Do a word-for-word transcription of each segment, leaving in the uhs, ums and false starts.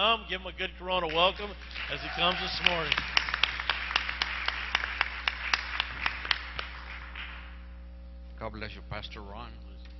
come. Give him a good Corona welcome as he comes this morning. God bless you, Pastor Ron.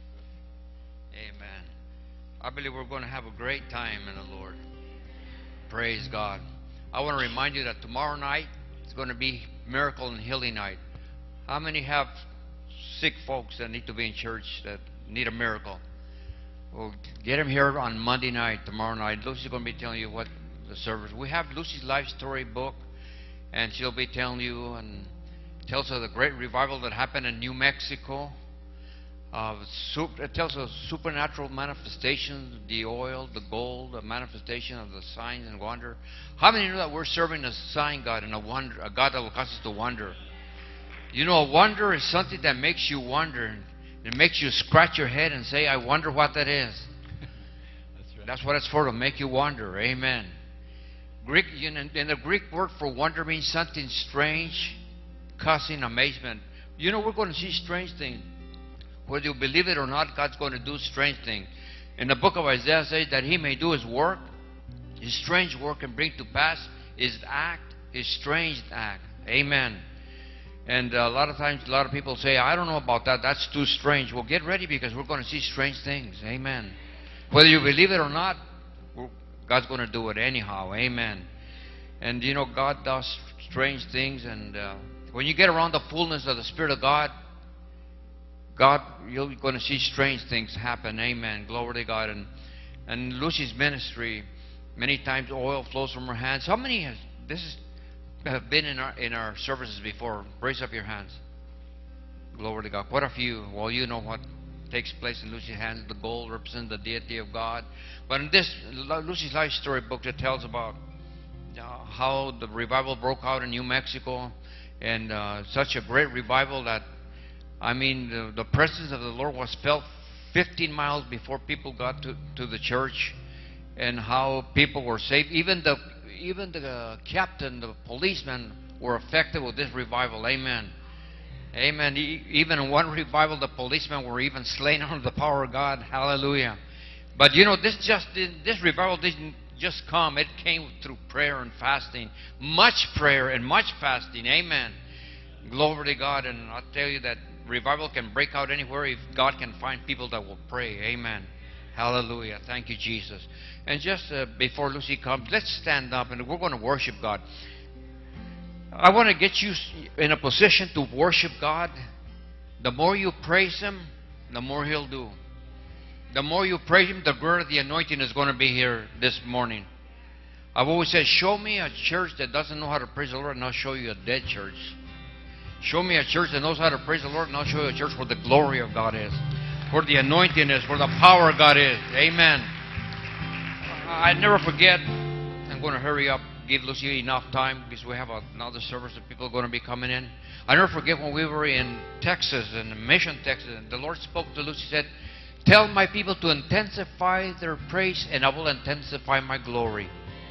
Amen. I believe we're going to have a great time in the Lord. Praise God. I want to remind you that tomorrow night is going to be Miracle and Healing Night. How many have sick folks that need to be in church that need a miracle? Well, get them here on Monday night, tomorrow night. Lucy's going to be telling you what the service. We have Lucy's life story book, and she'll be telling you and tells of the great revival that happened in New Mexico. Uh, it tells us supernatural manifestations, the oil, the gold, the manifestation of the signs and wonder. How many know that we're serving a sign God and a wonder, a God that will cause us to wonder? You know, a wonder is something that makes you wonder. It makes you scratch your head and say, I wonder what that is. That's right. That's what it's for, to make you wonder. Amen. Greek, you know, and the Greek word for wonder means something strange, causing amazement. You know, we're going to see strange things. Whether you believe it or not, God's going to do strange things. In the book of Isaiah says that He may do His work, His strange work, and bring to pass His act, His strange act. Amen. And a lot of times, a lot of people say, I don't know about that. That's too strange. Well, get ready, because we're going to see strange things. Amen. Whether you believe it or not, God's going to do it anyhow. Amen. And, you know, God does strange things. And uh, when you get around the fullness of the Spirit of God, God, you're going to see strange things happen. Amen. Glory to God. And, and Lucy's ministry, many times oil flows from her hands. How many has, this is, have been in our, in our services before? Raise up your hands. Glory to God. Quite a few. Well, you know what takes place in Lucy's hands. The gold represents the deity of God. But in this Lucy's life story book, it tells about uh, how the revival broke out in New Mexico. And uh, such a great revival that, I mean, the, the presence of the Lord was felt fifteen miles before people got to, to the church, and how people were saved. Even the even the uh, captain, the policemen were affected with this revival. Amen. Amen. E even in one revival, the policemen were even slain under the power of God. Hallelujah. But you know, this just this revival didn't just come. It came through prayer and fasting. Much prayer and much fasting. Amen. Glory to God. And I'll tell you that revival can break out anywhere if God can find people that will pray. Amen. Hallelujah. Thank you, Jesus. And just uh, before Lucy comes, let's stand up and we're going to worship God. I want to get you in a position to worship God. The more you praise Him, the more He'll do. The more you praise Him, the greater the anointing is going to be here this morning. I've always said, show me a church that doesn't know how to praise the Lord, and I'll show you a dead church. Show me a church that knows how to praise the Lord, and I'll show you a church where the glory of God is, where the anointing is, where the power of God is. Amen. I never forget. I'm going to hurry up, give Lucy enough time, because we have another service that people are going to be coming in. I never forget when we were in Texas, in Mission, Texas, and the Lord spoke to Lucy, said, tell my people to intensify their praise, and I will intensify my glory.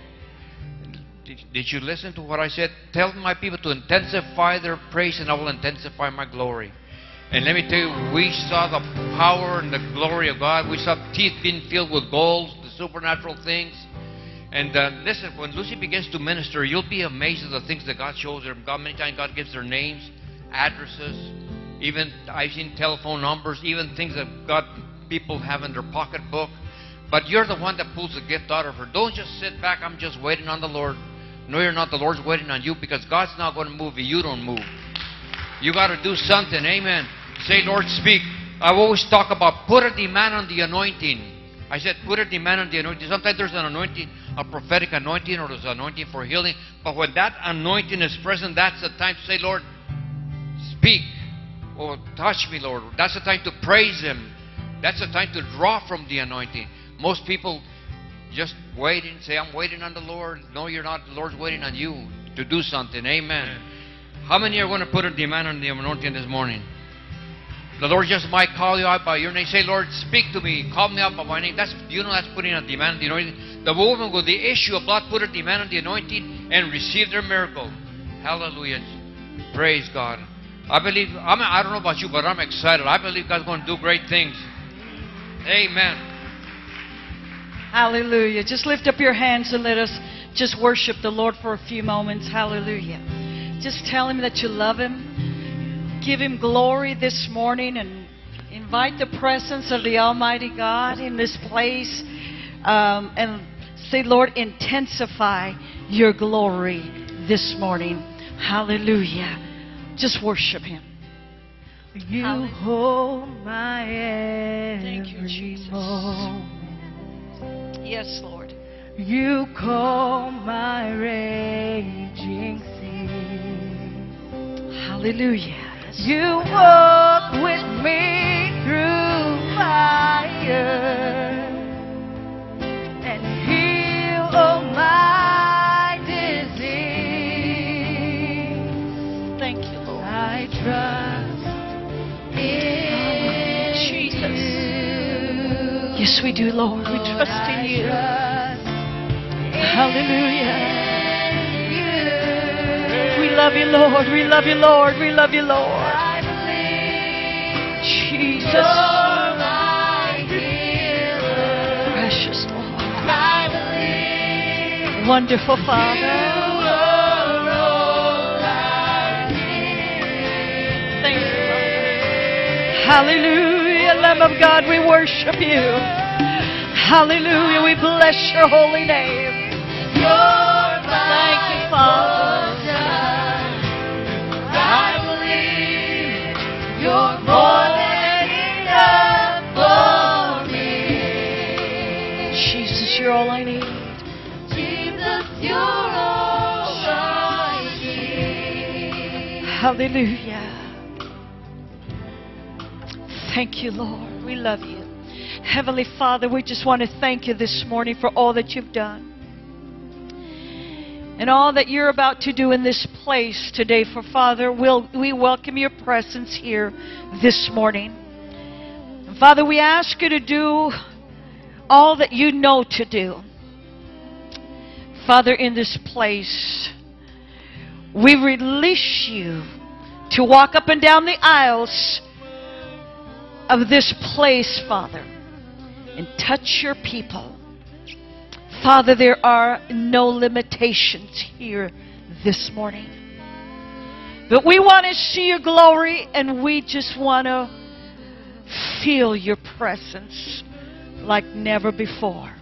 Did you listen to what I said? Tell my people to intensify their praise, and I will intensify my glory. And let me tell you, we saw the power and the glory of God. We saw teeth being filled with gold, the supernatural things. And uh, listen, when Lucy begins to minister, you'll be amazed at the things that God shows her. God, many times God gives their names, addresses, even I've seen telephone numbers, even things that God people have in their pocketbook. But you're the one that pulls the gift out of her. Don't just sit back, I'm just waiting on the Lord. No, you're not. The Lord's waiting on you, because God's not going to move if you don't move. You got to do something. Amen. Say, Lord, speak. I always talk about put a demand on the anointing. I said put a demand on the anointing. Sometimes there's an anointing, a prophetic anointing, or there's an anointing for healing. But when that anointing is present, that's the time to say, Lord, speak. Or touch me, Lord. That's the time to praise Him. That's the time to draw from the anointing. Most people just wait and say, I'm waiting on the Lord. No, you're not. The Lord's waiting on you to do something. Amen. Amen. How many are going to put a demand on the anointing this morning? The Lord just might call you out by your name. Say, Lord, speak to me. Call me out by my name. That's, you know, that's putting a demand on the anointing. The woman with the issue of blood put a demand on the anointing and received their miracle. Hallelujah. Praise God. I believe, I'm, I don't know about you, but I'm excited. I believe God's going to do great things. Amen. Hallelujah. Just lift up your hands and let us just worship the Lord for a few moments. Hallelujah. Just tell Him that you love Him. Give Him glory this morning and invite the presence of the Almighty God in this place. Um, and say, Lord, intensify your glory this morning. Hallelujah. Just worship Him. You Hallelujah. hold my every Thank you, Jesus. moment. Yes, Lord. You calm my raging sea. Hallelujah. Yes. You walk with me through fire and heal all my disease. Thank you, Lord. I trust in Jesus. you. Yes, we do, Lord. We trust I in you. trust Hallelujah. in you. We love you, Lord. We love you, Lord. We love you, Lord. I believe Jesus. you're my healer. Precious Lord. I believe Wonderful you Father. are all I need. Thank you, Father. Hallelujah. Lamb of God, we worship you. Hallelujah. We bless your holy name. You're my Thank you, Father. portion. I believe you're more than enough for me. Jesus, you're all I need. Jesus, you're all I need. Hallelujah. Thank you, Lord. We love you. Heavenly Father, we just want to thank you this morning for all that you've done and all that you're about to do in this place today. For Father, we'll, we welcome your presence here this morning. And Father, we ask you to do all that you know to do. Father, in this place, we release you to walk up and down the aisles of this place, Father, and touch your people. Father, there are no limitations here this morning. But we want to see your glory, and we just want to feel your presence like never before.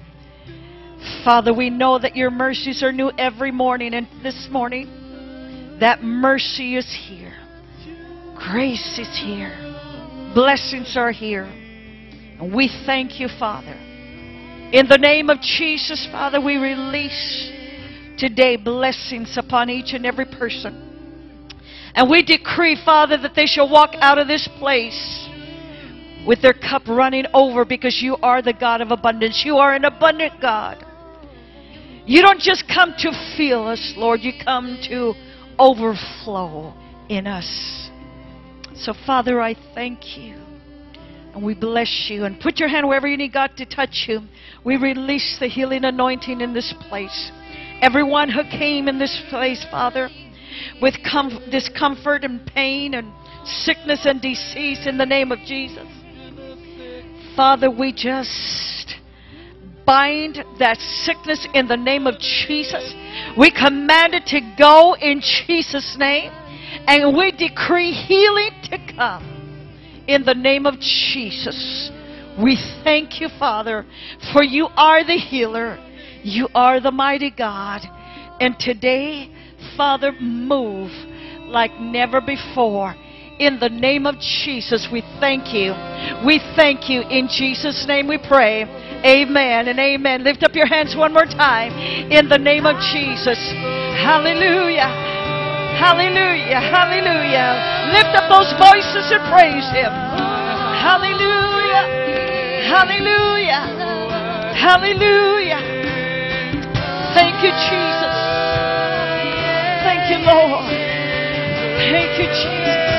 Father, we know that your mercies are new every morning, and this morning, that mercy is here. Grace is here. Blessings are here. And we thank you, Father. In the name of Jesus, Father, we release today blessings upon each and every person. And we decree, Father, that they shall walk out of this place with their cup running over, because you are the God of abundance. You are an abundant God. You don't just come to fill us, Lord. You come to overflow in us. So, Father, I thank you. And we bless you. And put your hand wherever you need God to touch you. We release the healing anointing in this place. Everyone who came in this place, Father, with com- discomfort and pain and sickness and disease, in the name of Jesus. Father, we just bind that sickness in the name of Jesus. We command it to go in Jesus' name. And we decree healing to come in the name of Jesus. We thank you, Father, for you are the healer. You are the mighty God. And today, Father, move like never before. In the name of Jesus, we thank you. We thank you. In Jesus' name we pray. Amen and amen. Lift up your hands one more time. In the name of Jesus. Hallelujah. Hallelujah. Hallelujah. Lift up those voices and praise Him. Hallelujah. Hallelujah. Hallelujah. Thank you, Jesus. Thank you, Lord. Thank you, Jesus.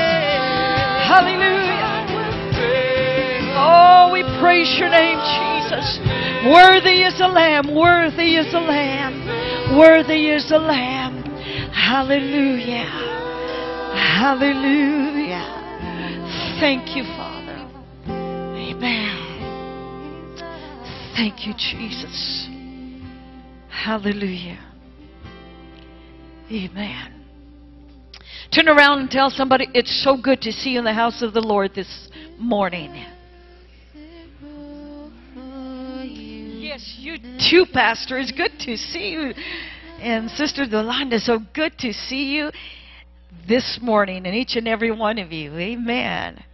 Hallelujah. Oh, we praise your name, Jesus. Worthy is the Lamb. Worthy is the Lamb. Worthy is the Lamb. Hallelujah. Hallelujah. Thank you, Father. Amen. Thank you, Jesus. Hallelujah. Amen. Turn around and tell somebody, it's so good to see you in the house of the Lord this morning. Yes, you too, Pastor. It's good to see you. And Sister Yolanda, so good to see you this morning, and each and every one of you. Amen.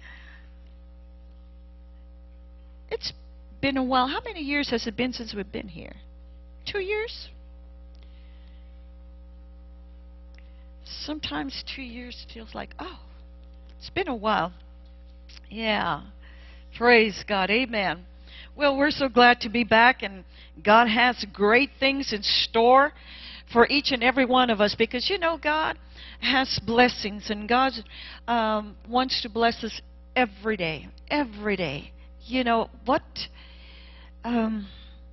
It's been a while. How many years has it been since we've been here? Two years? Sometimes two years feels like, oh, it's been a while. Yeah. Praise God. Amen. Well, we're so glad to be back, and God has great things in store for each and every one of us, because, you know, God has blessings, and God um, wants to bless us every day, every day. You know, what, um,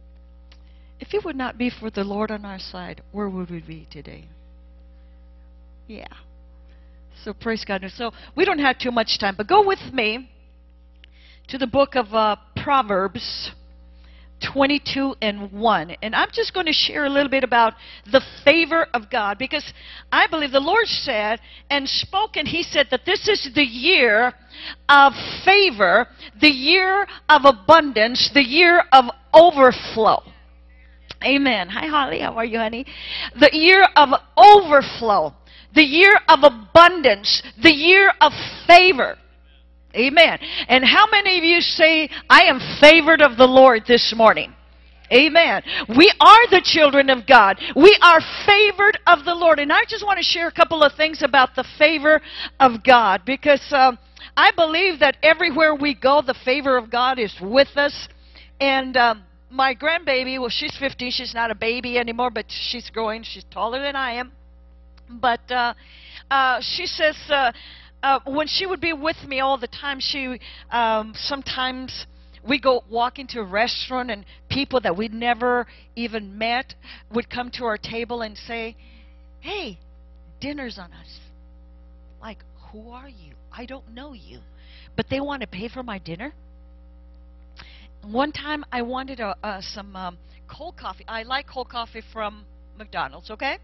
if it would not be for the Lord on our side, where would we be today? Yeah. So praise God. So we don't have too much time, but go with me to the book of uh, Proverbs twenty-two and one. And I'm just going to share a little bit about the favor of God, because I believe the Lord said and spoke, and He said that this is the year of favor, the year of abundance, the year of overflow. Amen. Hi, Holly. How are you, honey? The year of overflow, the year of abundance, the year of favor. Amen. And how many of you say, I am favored of the Lord this morning? Amen. We are the children of God. We are favored of the Lord. And I just want to share a couple of things about the favor of God, because um, I believe that everywhere we go, the favor of God is with us. And um, my grandbaby, well, she's fifteen. She's not a baby anymore, but she's growing. She's taller than I am. But uh, uh, she says... Uh, Uh, when she would be with me all the time, she um, sometimes we go walk into a restaurant, and people that we'd never even met would come to our table and say, hey, dinner's on us. Like, who are you? I don't know you. But they want to pay for my dinner. One time I wanted a, uh, some um, cold coffee. I like cold coffee from McDonald's, okay?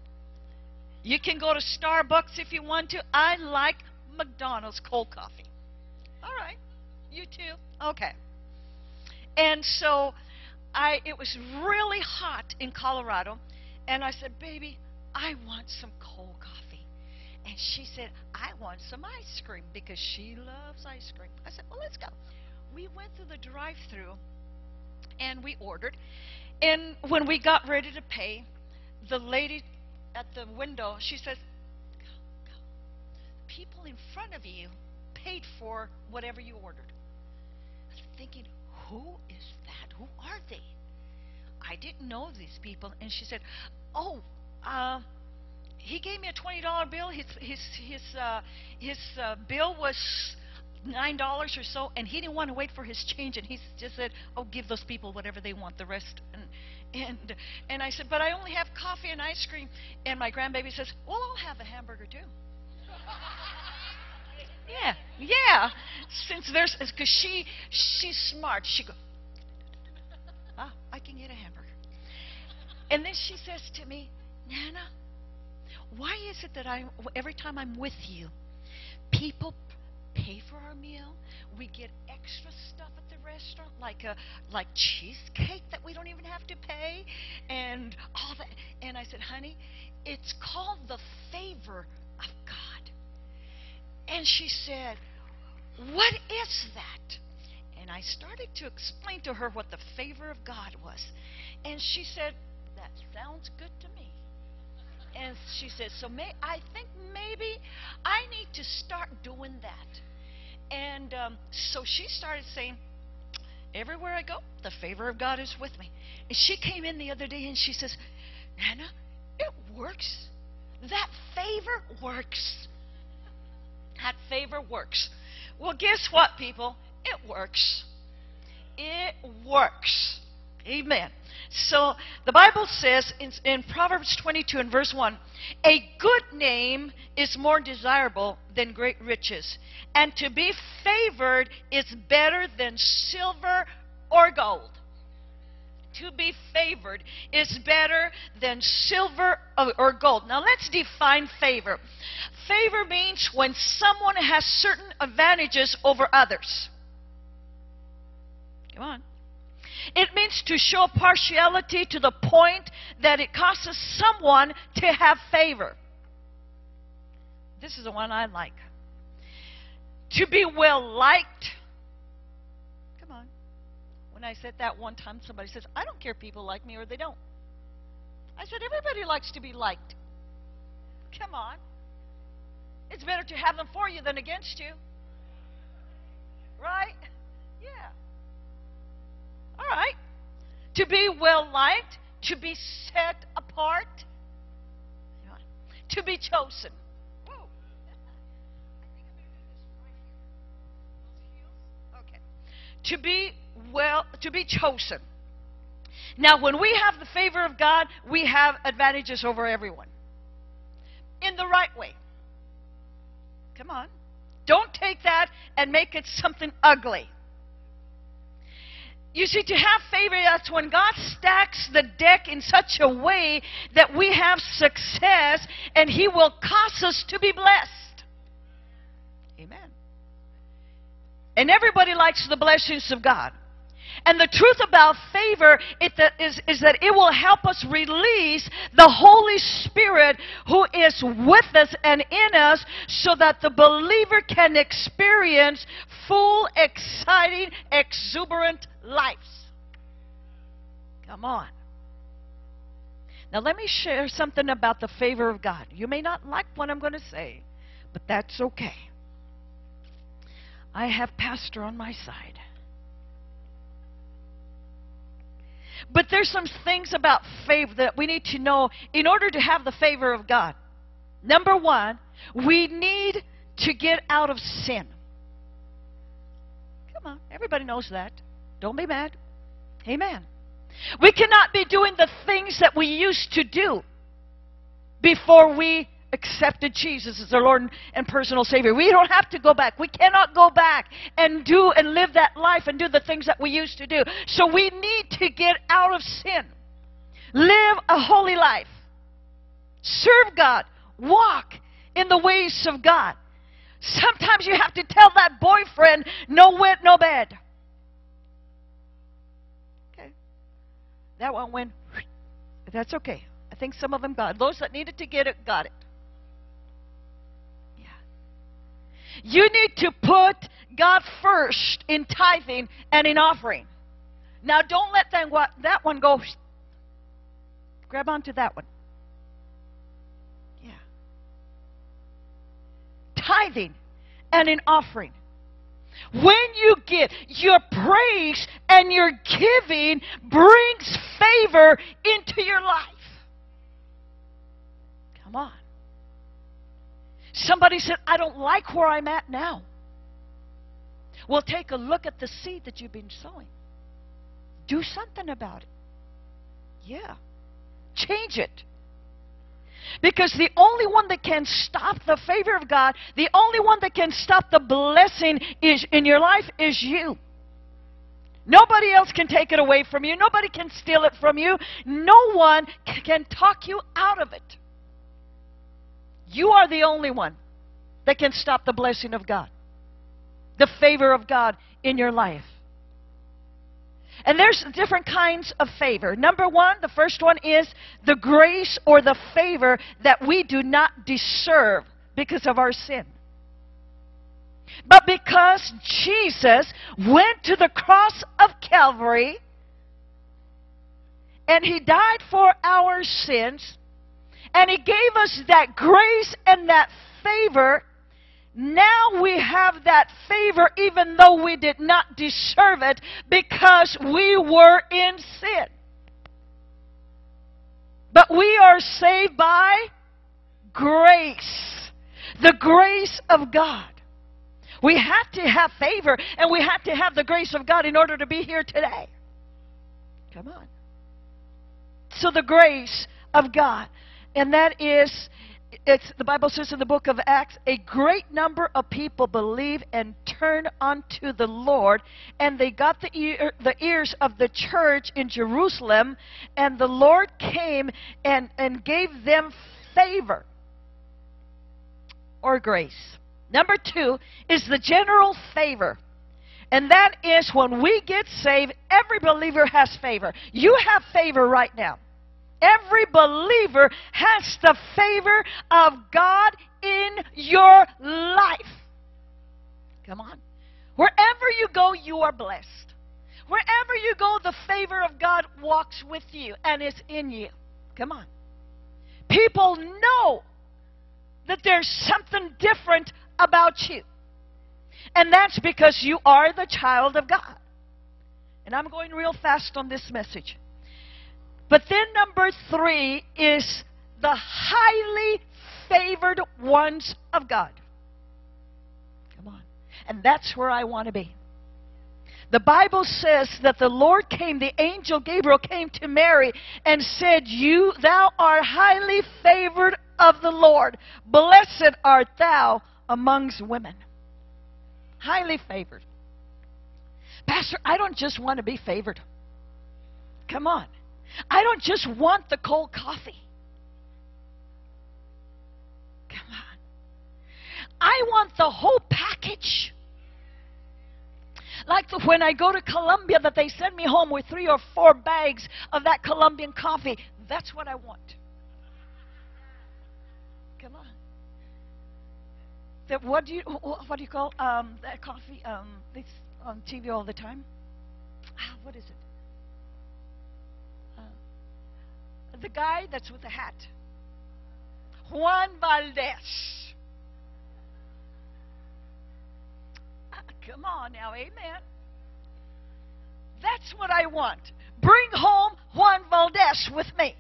You can go to Starbucks if you want to. I like McDonald's cold coffee. All right. You too? Okay. And so I it was really hot in Colorado, and I said, baby, I want some cold coffee. And she said, I want some ice cream, because she loves ice cream. I said, well, let's go. We went through the drive-thru, and we ordered. And when we got ready to pay, the lady at the window, she says, people in front of you paid for whatever you ordered. I was thinking, who is that? Who are they? I didn't know these people. And she said, oh, uh, he gave me a twenty dollar bill. His his his uh, his uh, bill was nine dollars or so, and he didn't want to wait for his change, and he just said, oh, give those people whatever they want, the rest. And and and I said, but I only have coffee and ice cream. And my grandbaby says, well, I'll have a hamburger too. Yeah, yeah. Since there's, because she she's smart. She goes, ah, I can get a hamburger. And then she says to me, Nana, why is it that I every time I'm with you, people pay for our meal? We get extra stuff at the restaurant, like a like cheesecake that we don't even have to pay, and all that. And I said, honey, it's called the favor of God. And she said, what is that? And I started to explain to her what the favor of God was. And she said, that sounds good to me. And she said, so may, I think maybe I need to start doing that. And um, so she started saying, everywhere I go, the favor of God is with me. And she came in the other day and she says, Nana, it works. That favor works. That favor works. Well, guess what, people? It works. It works. Amen. So the Bible says in, in Proverbs twenty-two and verse one, a good name is more desirable than great riches, and to be favored is better than silver or gold. to be favored is better than silver or gold. Now let's define favor. Favor means when someone has certain advantages over others. Come on. It means to show partiality to the point that it causes someone to have favor. This is the one I like. To be well liked. Come on. When I said that one time, somebody says, I don't care if people like me or they don't. I said, everybody likes to be liked. Come on. It's better to have them for you than against you. Right? Yeah. All right. To be well liked, to be set apart, to be chosen. Okay. To be well, to be chosen. Now, when we have the favor of God, we have advantages over everyone. In the right way. Come on. Don't take that and make it something ugly. You see, to have favor, that's when God stacks the deck in such a way that we have success and He will cause us to be blessed. Amen. And everybody likes the blessings of God. And the truth about favor it that is, is that it will help us release the Holy Spirit who is with us and in us so that the believer can experience full, exciting, exuberant lives. Come on. Now let me share something about the favor of God. You may not like what I'm going to say, but that's okay. I have Pastor on my side. But there's some things about favor that we need to know in order to have the favor of God. Number one, we need to get out of sin. Come on, everybody knows that. Don't be mad. Amen. We cannot be doing the things that we used to do before we accepted Jesus as our Lord and personal Savior. We don't have to go back. We cannot go back and do and live that life and do the things that we used to do. So we need to get out of sin. Live a holy life. Serve God. Walk in the ways of God. Sometimes you have to tell that boyfriend, no wet, no bed. Okay. That one went, that's okay. I think some of them got it. Those that needed to get it, got it. You need to put God first in tithing and in offering. Now, don't let that, that one go. Grab onto that one. Yeah. Tithing and in offering. When you give, your praise and your giving brings favor into your life. Come on. Somebody said, I don't like where I'm at now. Well, take a look at the seed that you've been sowing. Do something about it. Yeah. Change it. Because the only one that can stop the favor of God, the only one that can stop the blessing is in your life is you. Nobody else can take it away from you. Nobody can steal it from you. No one can talk you out of it. You are the only one that can stop the blessing of God, the favor of God in your life. And there's different kinds of favor. Number one, the first one is the grace or the favor that we do not deserve because of our sin. But because Jesus went to the cross of Calvary and He died for our sins, and He gave us that grace and that favor. Now we have that favor even though we did not deserve it because we were in sin. But we are saved by grace. The grace of God. We have to have favor and we have to have the grace of God in order to be here today. Come on. So the grace of God. And that is, it's, the Bible says in the book of Acts, a great number of people believe and turn unto the Lord, and they got the, ear, the ears of the church in Jerusalem, and the Lord came and, and gave them favor or grace. Number two is the general favor. And that is when we get saved, every believer has favor. You have favor right now. Every believer has the favor of God in your life. Come on. Wherever you go, you are blessed. Wherever you go, the favor of God walks with you and is in you. Come on. People know that there's something different about you. And that's because you are the child of God. And I'm going real fast on this message. But then number three is the highly favored ones of God. Come on. And that's where I want to be. The Bible says that the Lord came, the angel Gabriel came to Mary and said, "You, thou art highly favored of the Lord. Blessed art thou amongst women." Highly favored. Pastor, I don't just want to be favored. Come on. I don't just want the cold coffee. Come on. I want the whole package. Like the, when I go to Colombia, that they send me home with three or four bags of that Colombian coffee. That's what I want. Come on. That what do you what do you call um, that coffee? Um, it's on T V all the time. Ah, what is it? Uh, the guy that's with the hat, Juan Valdez. Uh, come on now, amen. That's what I want. Bring home Juan Valdez with me.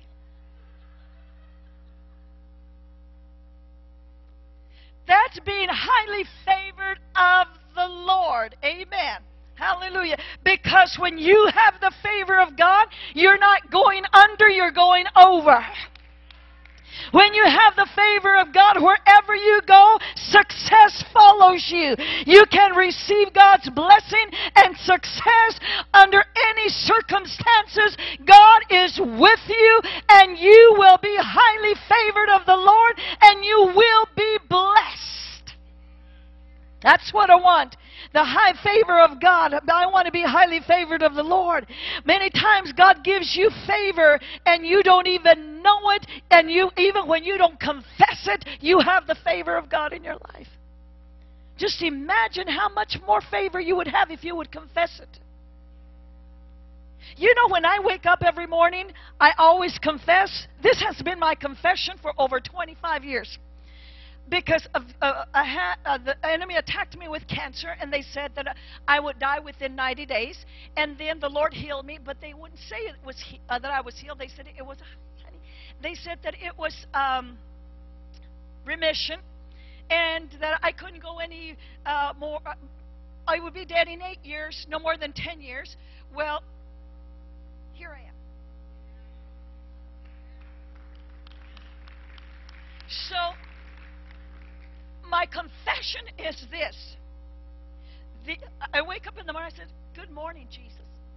That's being highly favored of the Lord. Amen. Hallelujah. Because when you have the favor of God, you're not going under, you're going over. When you have the favor of God, wherever you go, success follows you. You can receive God's blessing and success under any circumstances. God is with you, and you will be highly favored of the Lord, and you will be blessed. That's what I want. The high favor of God. I want to be highly favored of the Lord. Many times God gives you favor and you don't even know it. And you, even when you don't confess it, you have the favor of God in your life. Just imagine how much more favor you would have if you would confess it. You know, when I wake up every morning, I always confess. This has been my confession for over twenty-five years. Because of, uh, I had, uh, the enemy attacked me with cancer, and they said that uh, I would die within ninety days. And then the Lord healed me, but they wouldn't say it was he- uh, that I was healed. They said it was, honey, they said that it was um, remission, and that I couldn't go any uh, more. Uh, I would be dead in eight years, no more than ten years. Well, here I am. So my confession is this. The, I wake up in the morning and I said, "Good morning, Jesus.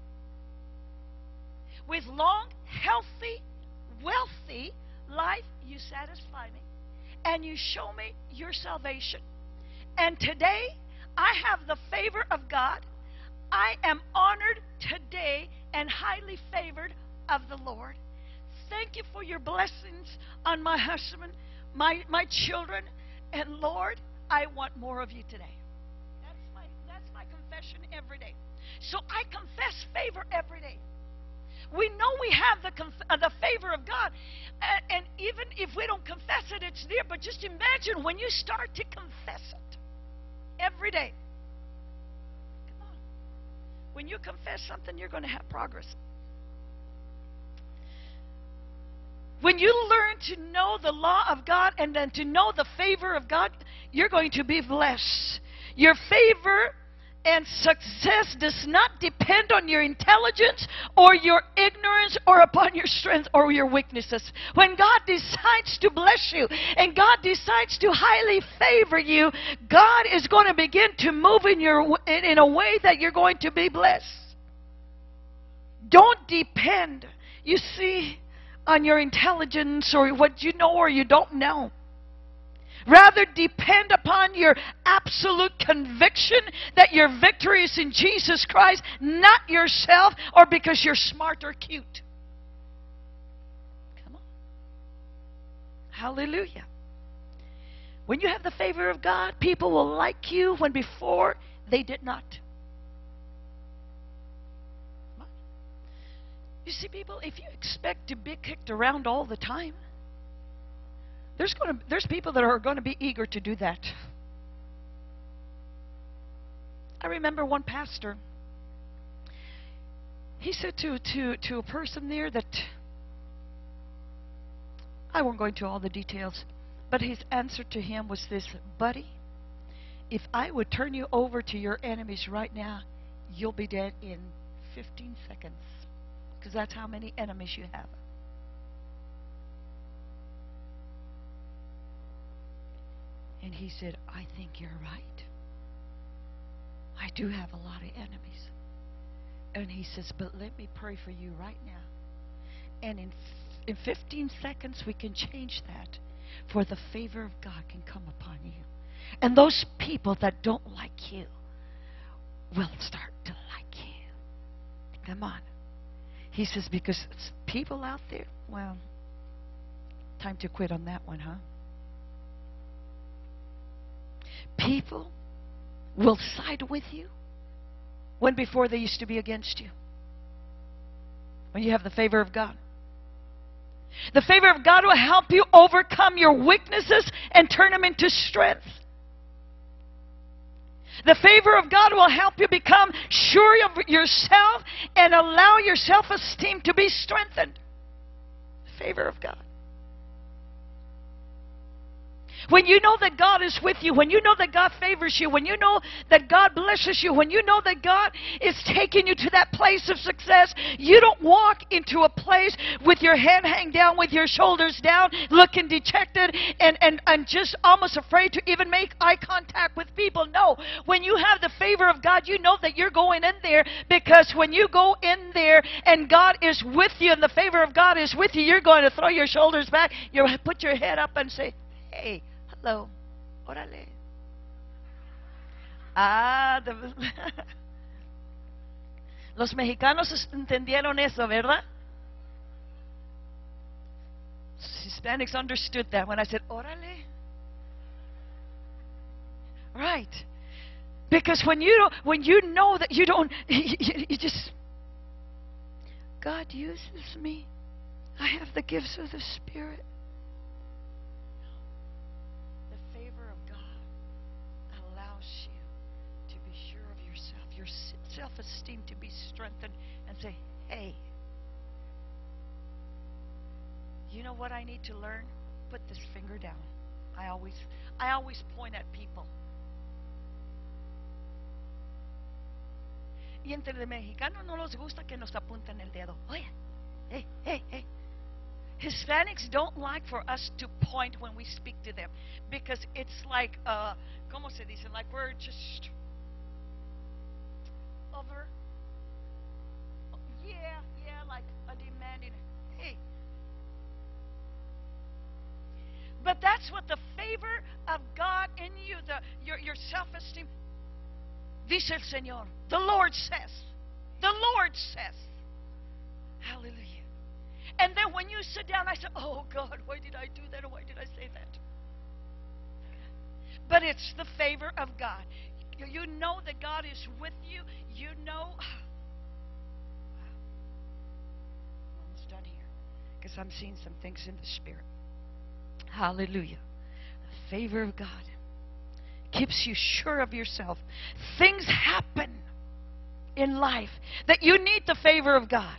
With long, healthy, wealthy life, you satisfy me, and you show me your salvation. And today, I have the favor of God. I am honored today and highly favored of the Lord. Thank you for your blessings on my husband, my, my children, and Lord, I want more of you today." That's my, that's my confession every day. So I confess favor every day. We know we have the, conf- uh, the favor of God. Uh, and even if we don't confess it, it's there. But just imagine when you start to confess it every day. Come on. When you confess something, you're going to have progress. When you learn to know the law of God and then to know the favor of God, you're going to be blessed. Your favor And success does not depend on your intelligence or your ignorance or upon your strength or your weaknesses. When God decides to bless you and God decides to highly favor you, God is going to begin to move in your in, in a way that you're going to be blessed. Don't depend, you see, on your intelligence or what you know or you don't know. Rather, depend upon your absolute conviction that your victory is in Jesus Christ, not yourself or because you're smart or cute. Come on. Hallelujah. When you have the favor of God, people will like you when before they did not. You see, people, if you expect to be kicked around all the time, There's going to, there's people that are going to be eager to do that. I remember one pastor. He said to, to, to a person there that, I won't go into all the details, but his answer to him was this: buddy, if I would turn you over to your enemies right now, you'll be dead in fifteen seconds. Because that's how many enemies you have. And he said, I think you're right. I do have a lot of enemies. And he says, but let me pray for you right now. And in, in fifteen seconds, we can change that. For the favor of God can come upon you. And those people that don't like you will start to like you. Come on. He says, because people out there, well, time to quit on that one, huh? People will side with you when before they used to be against you. When you have the favor of God. The favor of God will help you overcome your weaknesses and turn them into strength. The favor of God will help you become sure of yourself and allow your self-esteem to be strengthened. The favor of God. When you know that God is with you, when you know that God favors you, when you know that God blesses you, when you know that God is taking you to that place of success, you don't walk into a place with your head hanging down, with your shoulders down, looking dejected, and, and, and just almost afraid to even make eye contact with people. No, when you have the favor of God, you know that you're going in there, because when you go in there and God is with you and the favor of God is with you, you're going to throw your shoulders back, you put your head up and say, hey, hello, órale. Ah, the, los mexicanos entendieron eso, ¿verdad? Hispanics understood that when I said, órale. Right. Because when you don't, when you know that you don't, you, you just, God uses me. I have the gifts of the Spirit. Self-esteem to be strengthened and say, hey, you know what I need to learn? Put this finger down. I always I always point at people. Y entre los mexicanos no nos gusta que nos apunten el dedo. Oye, hey, hey, hey. Hispanics don't like for us to point when we speak to them, because it's like, uh, ¿cómo se dice? Like we're just over, yeah, yeah, like a demanding, hey. But that's what the favor of God in you, the your your self-esteem. Dice el Señor. The Lord says. The Lord says. Hallelujah. And then when you sit down, I say, oh God, why did I do that? Or why did I say that? But it's the favor of God. You know that God is with you. You know. I'm almost done here, because I'm seeing some things in the Spirit. Hallelujah. The favor of God keeps you sure of yourself. Things happen in life that you need the favor of God.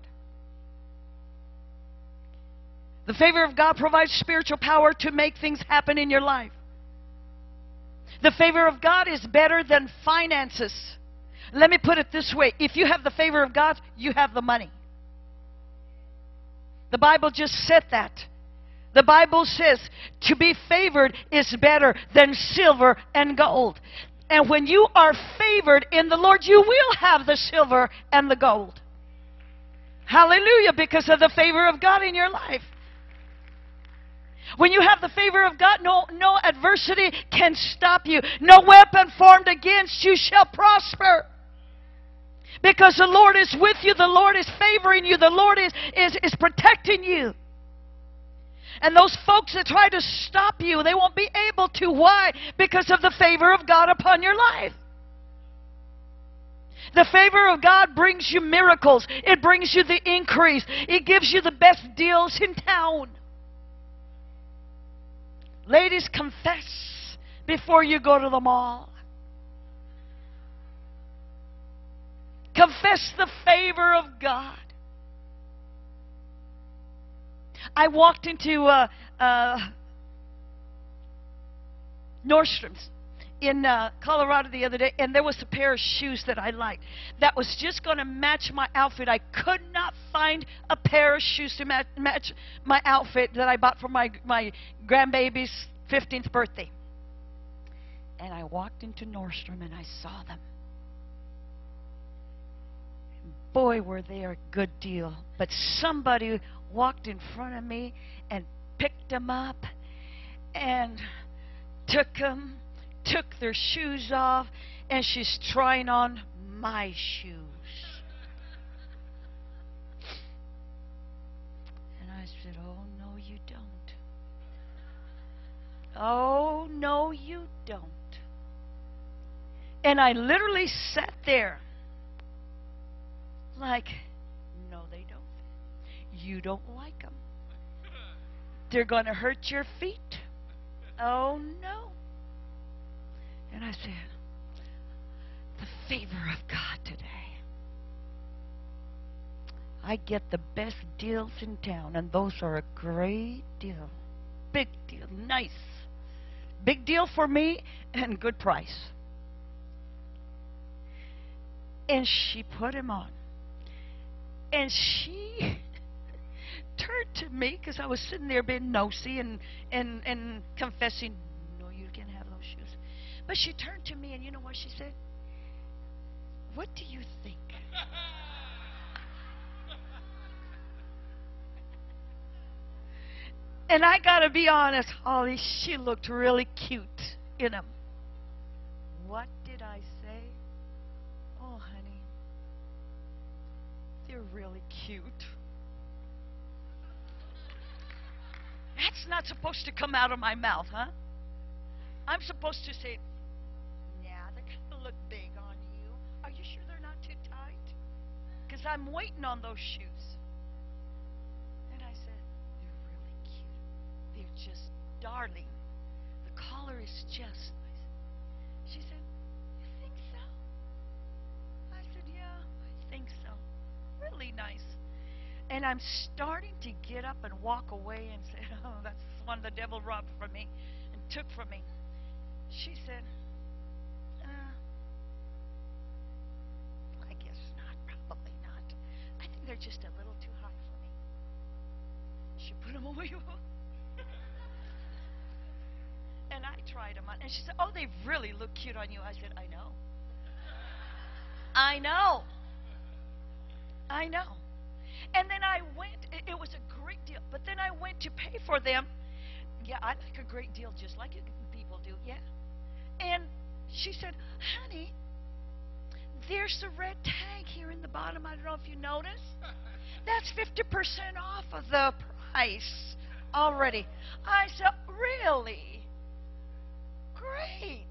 The favor of God provides spiritual power to make things happen in your life. The favor of God is better than finances. Let me put it this way. If you have the favor of God, you have the money. The Bible just said that. The Bible says to be favored is better than silver and gold. And when you are favored in the Lord, you will have the silver and the gold. Hallelujah, because of the favor of God in your life. When you have the favor of God, no, no adversity can stop you. No weapon formed against you shall prosper. Because the Lord is with you. The Lord is favoring you. The Lord is, is, is protecting you. And those folks that try to stop you, they won't be able to. Why? Because of the favor of God upon your life. The favor of God brings you miracles. It brings you the increase. It gives you the best deals in town. Ladies, confess before you go to the mall. Confess the favor of God. I walked into uh, uh, Nordstrom's in uh, Colorado the other day, and there was a pair of shoes that I liked that was just going to match my outfit. I could not find a pair of shoes to match, match my outfit that I bought for my, my grandbaby's fifteenth birthday. And I walked into Nordstrom and I saw them. Boy, were they a good deal. But somebody walked in front of me and picked them up and took them, took their shoes off, and she's trying on my shoes. And I said, oh, no, you don't. Oh, no, you don't. And I literally sat there like, no, they don't. You don't like them. They're going to hurt your feet. Oh, no. And I said, the favor of God today. I get the best deals in town, and those are a great deal. Big deal. Nice. Big deal for me and good price. And she put him on. And she turned to me, because I was sitting there being nosy and, and, and confessing, no, you can't have those shoes. But she turned to me, and you know what she said? What do you think? And I got to be honest, Holly, she looked really cute in them. What did I say? Oh, honey, they're really cute. That's not supposed to come out of my mouth, huh? I'm supposed to say, yeah, they kind of look big on you. Are you sure they're not too tight? Because I'm waiting on those shoes. And I said, they're really cute. They're just darling. The collar is just nice. She said, you think so? I said, yeah, I think so. Really nice. And I'm starting to get up and walk away and say, oh, that's one the devil robbed from me and took from me. She said, uh, I guess not, probably not. I think they're just a little too high for me. She put them away. And I tried them on. And she said, oh, they really look cute on you. I said, I know. I know. I know. And then I went, it was a great deal, but then I went to pay for them. Yeah, I like a great deal just like you people do, yeah. And she said, honey, there's a red tag here in the bottom. I don't know if you noticed. That's fifty percent off of the price already. I said, really? Great.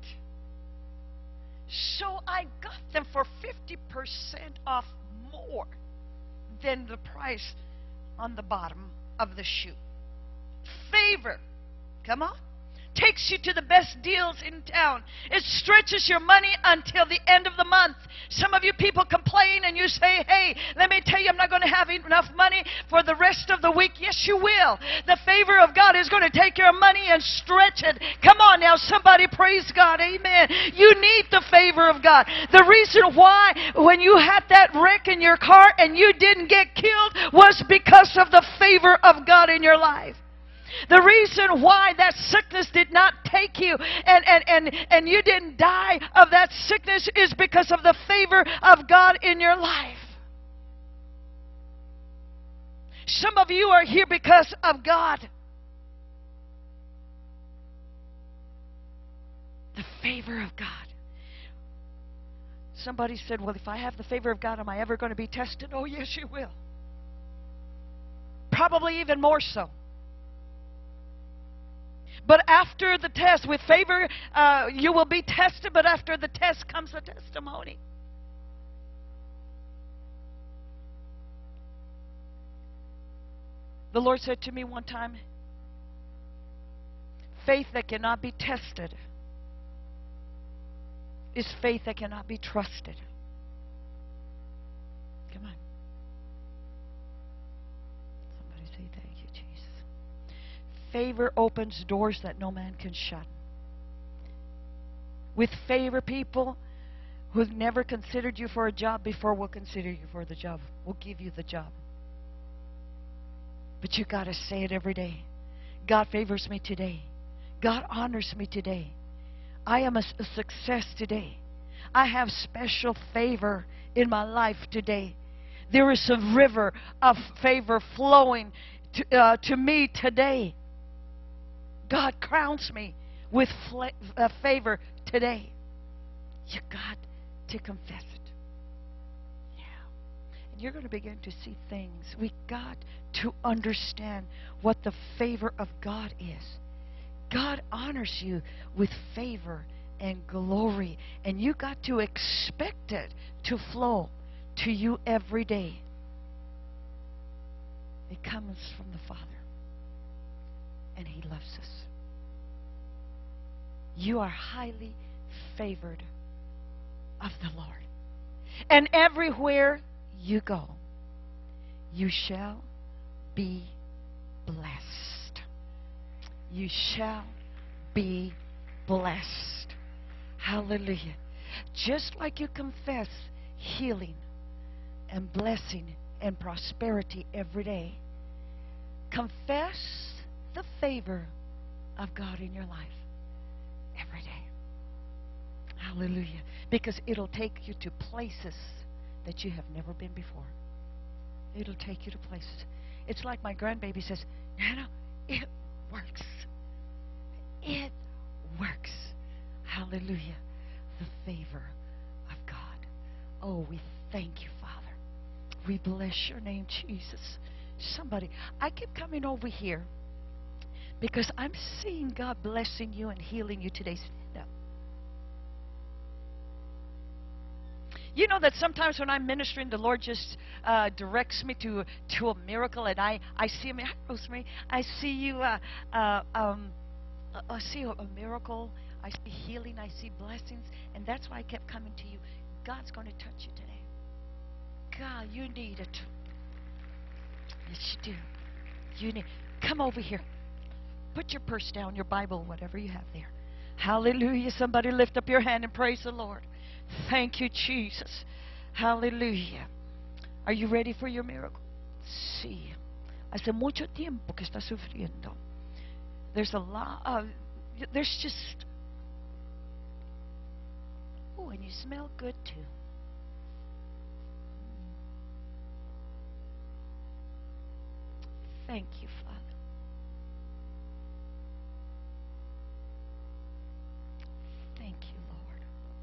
So I got them for fifty percent off more than the price on the bottom of the shoe. Favor. Come on. takes you to the best deals in town. It stretches your money until the end of the month. Some of you people complain and you say, hey, let me tell you, I'm not going to have enough money for the rest of the week. Yes, you will. The favor of God is going to take your money and stretch it. Come on now, somebody praise God. Amen. You need the favor of God. The reason why when you had that wreck in your car and you didn't get killed was because of the favor of God in your life. The reason why that sickness did not take you and, and, and, and you didn't die of that sickness is because of the favor of God in your life. Some of you are here because of God. The favor of God. Somebody said, well, if I have the favor of God, am I ever going to be tested? Oh, yes, you will. Probably even more so. But after the test, with favor, uh, you will be tested, but after the test comes a testimony. The Lord said to me one time, faith that cannot be tested is faith that cannot be trusted. Come on. Somebody say thank you, Jesus. Favor opens doors that no man can shut. With favor, people who've never considered you for a job before will consider you for the job, will give you the job. But you got to say it every day. God favors me today. God honors me today. I am a, a success today. I have special favor in my life today. There is a river of favor flowing to, uh, to me today. God crowns me with fla- uh, favor today. You got to confess it. Yeah. And you're going to begin to see things. We got to understand what the favor of God is. God honors you with favor and glory, and you got to expect it to flow to you every day. It comes from the Father, and He loves us. You are highly favored of the Lord, and everywhere you go, you shall be blessed. You shall be blessed. Hallelujah. Just like you confess healing and blessing and prosperity every day, confess the favor of God in your life every day. Hallelujah. Because it'll take you to places that you have never been before. It'll take you to places. It's like my grandbaby says, Nana, it works. It works. Hallelujah. The favor of God. Oh, we thank you, Father. We bless your name, Jesus. Somebody, I keep coming over here because I'm seeing God blessing you and healing you today. Stand up. You know that sometimes when I'm ministering, the Lord just uh, directs me to to a miracle, and I, I see him. Hi, Rosemary. I see you. Uh, uh, um, I see a, a miracle. I see healing. I see blessings, and that's why I kept coming to you. God's going to touch you today. God, you need it. Yes, you do. You need. Come over here. Put your purse down, your Bible, whatever you have there. Hallelujah. Somebody lift up your hand and praise the Lord. Thank you, Jesus. Hallelujah. Are you ready for your miracle? Sí. Hace mucho tiempo que está sufriendo. There's a lot of, there's just, oh, and you smell good too. Thank you, Father. Thank you, Lord.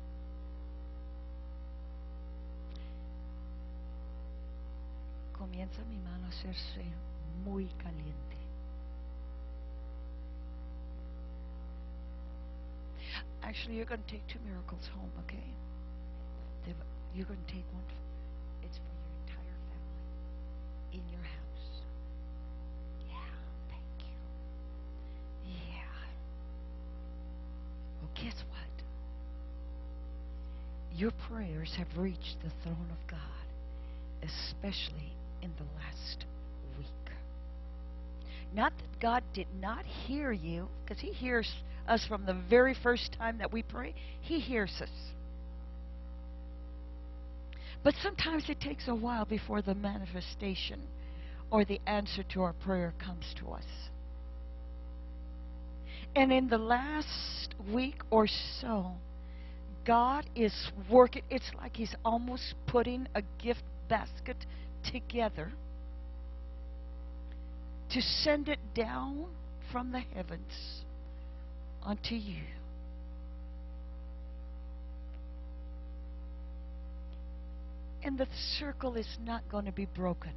Comienza mi mano a hacerse muy caliente. Actually, you're going to take two miracles home, okay? You're going to take one. It's for your entire family in your house. Yeah, thank you. Yeah. Your prayers have reached the throne of God, especially in the last week. Not that God did not hear you, because He hears us from the very first time that we pray. He hears us. But sometimes it takes a while before the manifestation or the answer to our prayer comes to us. And in the last week or so, God is working. It's like He's almost putting a gift basket together to send it down from the heavens unto you. And the circle is not going to be broken.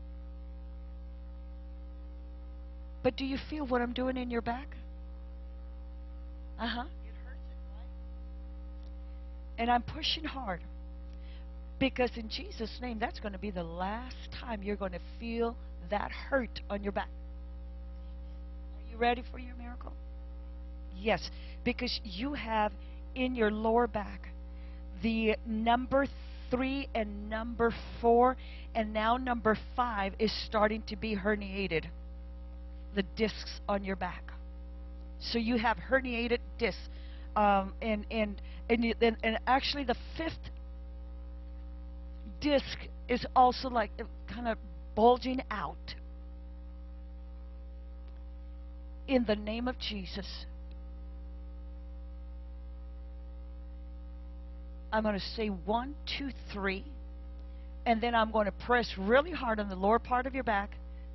But do you feel what I'm doing in your back? Uh-huh. It hurts it, right? And I'm pushing hard. Because in Jesus' name, that's going to be the last time you're going to feel that hurt on your back. Are you ready for your miracle? Yes. Because you have in your lower back the number three and number four, and now number five is starting to be herniated. The discs on your back. So you have herniated discs, um, and and and, you, and and actually the fifth disc is also like kind of bulging out. In the name of Jesus, I'm going to say one, two, three, and then I'm going to press really hard on the lower part of your back.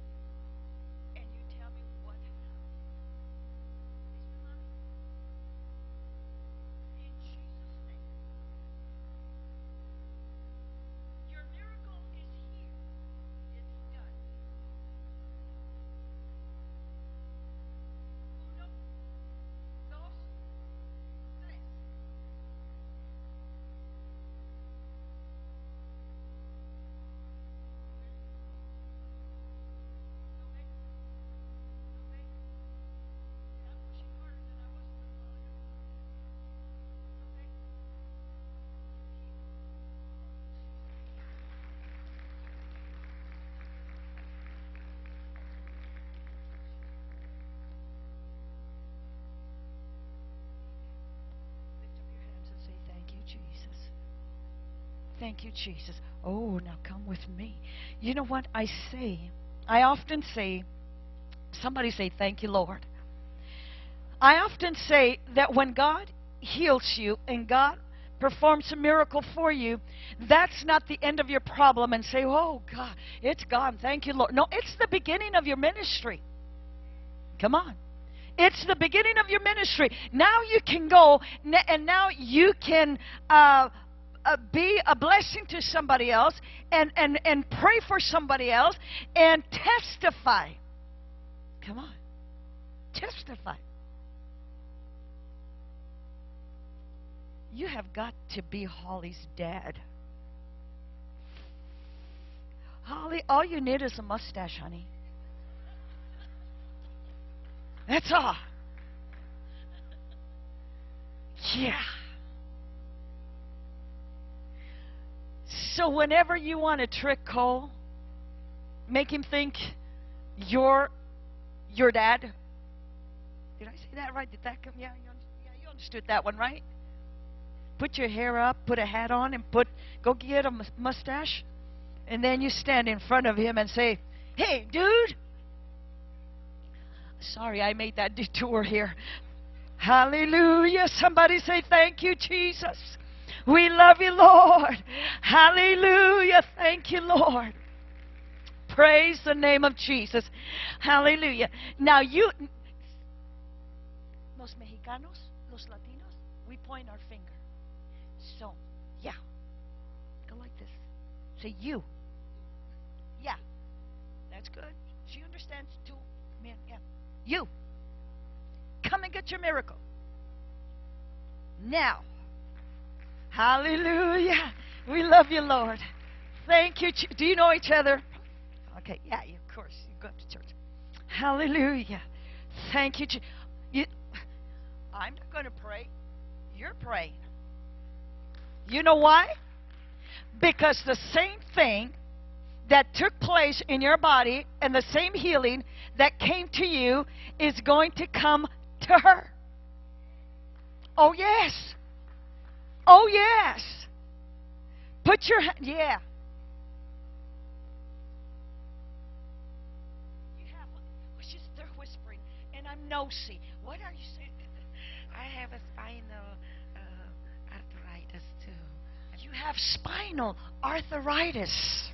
Thank you, Jesus. Oh, now come with me. You know what I say? I often say, somebody say, thank you, Lord. I often say that when God heals you and God performs a miracle for you, that's not the end of your problem and say, oh, God, it's gone. Thank you, Lord. No, it's the beginning of your ministry. Come on. It's the beginning of your ministry. Now you can go, and now you can uh, uh, be a blessing to somebody else and, and, and pray for somebody else and testify. Come on. Testify. You have got to be Holly's dad. Holly, all you need is a mustache, honey. That's all. Yeah. So whenever you want to trick Cole, make him think you're your dad. Did I say that right? Did that come? Yeah, you, yeah, you understood that one, right? Put your hair up, put a hat on, and put go get a mustache, and then you stand in front of him and say, "Hey, dude." Sorry, I made that detour here. Hallelujah. Somebody say, thank you, Jesus. We love you, Lord. Hallelujah. Thank you, Lord. Praise the name of Jesus. Hallelujah. Now you, los mexicanos, los latinos, we point our finger. So, yeah. Go like this. Say you. Yeah. That's good. She understands too. Man, yeah. You. Come and get your miracle. Now. Hallelujah. We love you, Lord. Thank you. Do you know each other? Okay. Yeah, of course. You go to church. Hallelujah. Thank you. you I'm not going to pray. You're praying. You know why? Because the same thing that took place in your body and the same healing that came to you is going to come to her. Oh, yes. Oh, yes. Put your hand, yeah. You have, oh, she's, they're whispering, and I'm nosy. What are you saying? I have a spinal uh, arthritis too. You have spinal arthritis.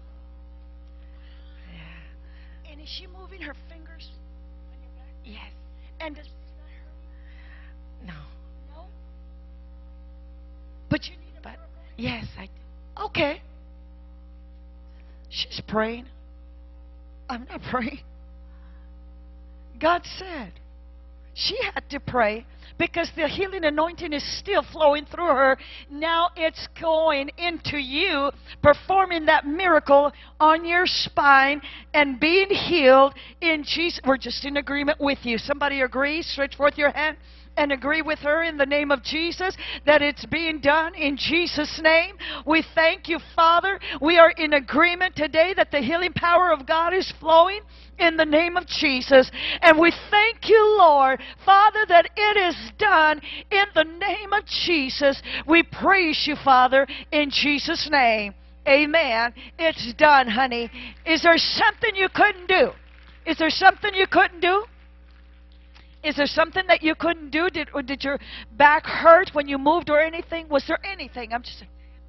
Yeah. And is she moving her fingers on your back? Yes. And does that hurt? No. No? But you need a But miracle? yes, I do. Okay. She's praying. I'm not praying. God said she had to pray because the healing anointing is still flowing through her. Now it's going into you, performing that miracle on your spine and being healed in Jesus. We're just in agreement with you. Somebody agree? Stretch forth your hand and agree with her in the name of Jesus that it's being done in Jesus' name. We thank you, Father. We are in agreement today that the healing power of God is flowing in the name of Jesus. And we thank you, Lord, Father, that it is done in the name of Jesus. We praise you, Father, in Jesus' name. Amen. It's done, honey. Is there something you couldn't do? Is there something you couldn't do? Is there something that you couldn't do? Did, or did your back hurt when you moved or anything? Was there anything? I'm just saying.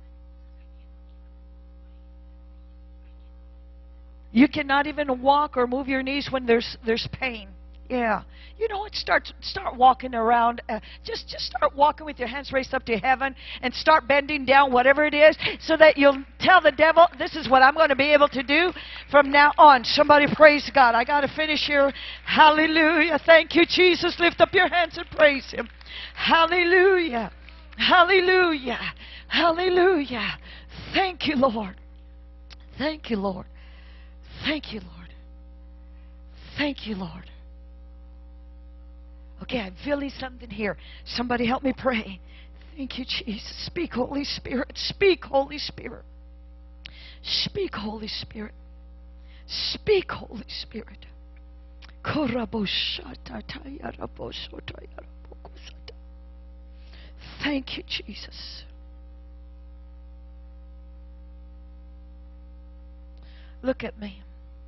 You cannot even walk or move your knees when there's there's pain. Yeah. You know what? Start start walking around. Uh, just just start walking with your hands raised up to heaven and start bending down, whatever it is, so that you'll tell the devil, this is what I'm going to be able to do from now on. Somebody praise God. I got to finish here. Hallelujah. Thank you, Jesus. Lift up your hands and praise Him. Hallelujah. Hallelujah. Hallelujah. Thank you, Lord. Thank you, Lord. Thank you, Lord. Thank you, Lord. Okay, I'm feeling something here. Somebody help me pray. Thank you, Jesus. Speak, Holy Spirit. Speak, Holy Spirit. Speak, Holy Spirit. Speak, Holy Spirit. Thank you, Jesus. Look at me.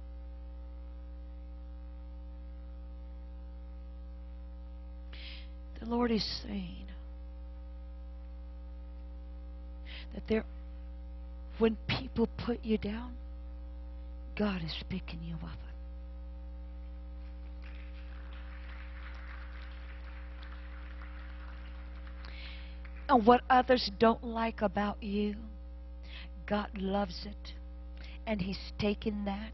The Lord is saying that there, when people put you down, God is picking you up. And what others don't like about you, God loves it. And He's taken that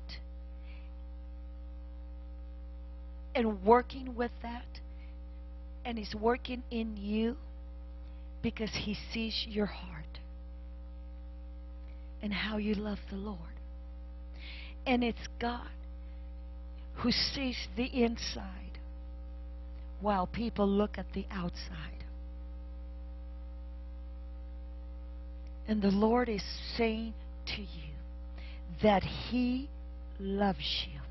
and working with that. And He's working in you because He sees your heart and how you love the Lord. And it's God who sees the inside while people look at the outside. And the Lord is saying to you that He loves you.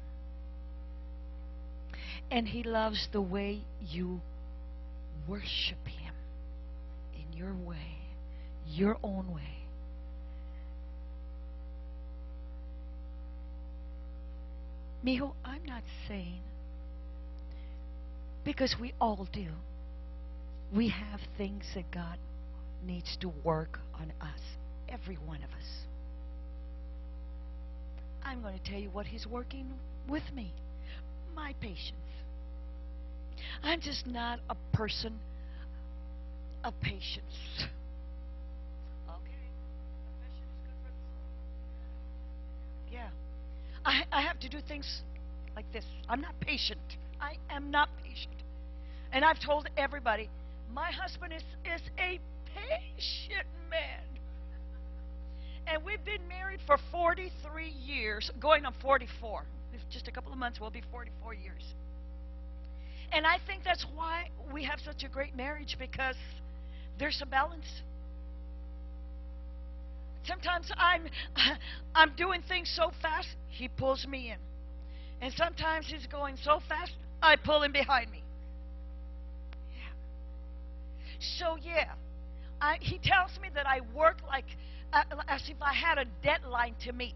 And He loves the way you worship Him in your way, your own way. Mijo, I'm not saying, because we all do, we have things that God needs to work on us, every one of us. I'm going to tell you what He's working with me. My patience. I'm just not a person of patience. Okay. Confession is good for the soul. Yeah. I, I have to do things like this. I'm not patient. I am not patient. And I've told everybody, my husband is, is a patient man. And we've been married for forty-three years, going on forty-four. Just a couple of months, we'll be forty-four years. And I think that's why we have such a great marriage, because there's a balance. Sometimes I'm I'm doing things so fast, He pulls me in. And sometimes He's going so fast, I pull Him behind me. Yeah. So yeah, I, He tells me that I work like uh, as if I had a deadline to meet.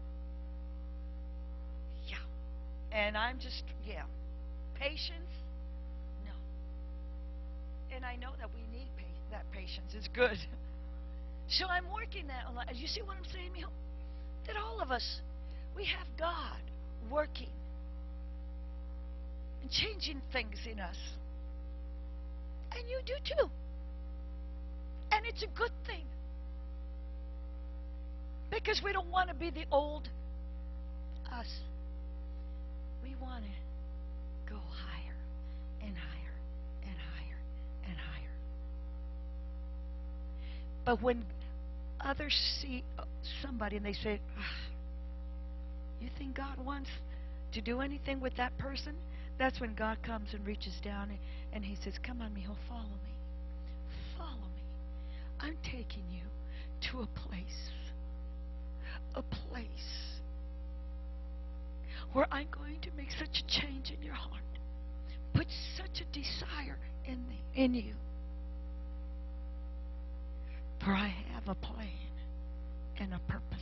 Yeah. And I'm just, yeah. Patience? No. And I know that we need pa- that patience. It's good. So I'm working that a lot. You see what I'm saying, Mijo? That all of us, we have God working and changing things in us. And you do too. And it's a good thing. Because we don't want to be the old us. We want to go higher and higher and higher and higher. But when others see somebody and they say, ah, you think God wants to do anything with that person? That's when God comes and reaches down and, and He says, come on, mijo, follow me. Follow me. I'm taking you to a place, a place where I'm going to make such a change in your heart, put such a desire in, the, in you. For I have a plan and a purpose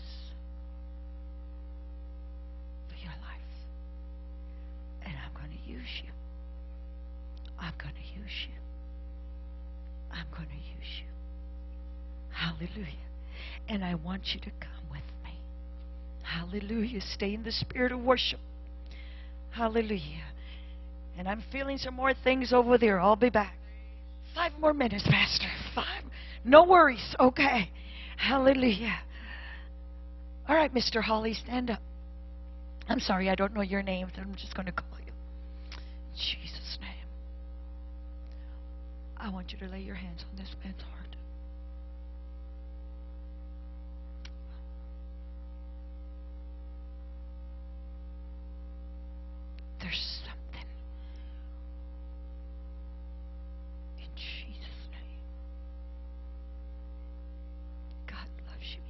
for your life. And I'm going to use you. I'm going to use you. I'm going to use you. Hallelujah. And I want you to come with me. Hallelujah. Stay in the spirit of worship. Hallelujah. And I'm feeling some more things over there. I'll be back. Five more minutes, Pastor. Five. No worries. Okay. Hallelujah. All right, Mister Holly, stand up. I'm sorry, I don't know your name, so I'm just going to call you. In Jesus' name. I want you to lay your hands on this man's heart. There's something in Jesus' name. God loves you.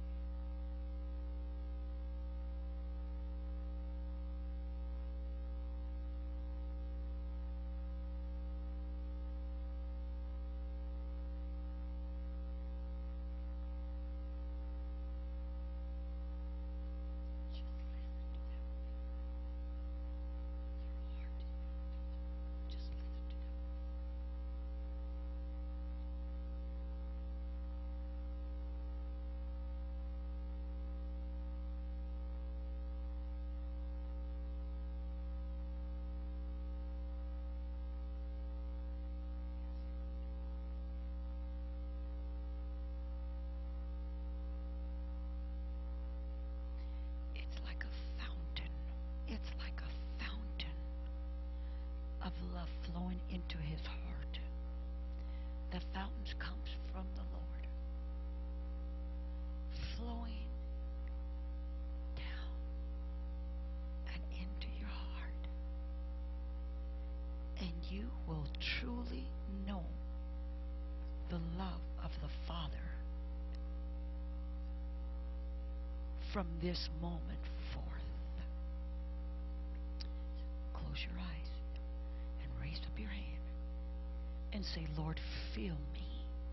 Of love flowing into his heart. The fountains comes from the Lord, flowing down and into your heart, and you will truly know the love of the Father from this moment forth. Close your eyes. Raise up your hand and say, Lord, fill me.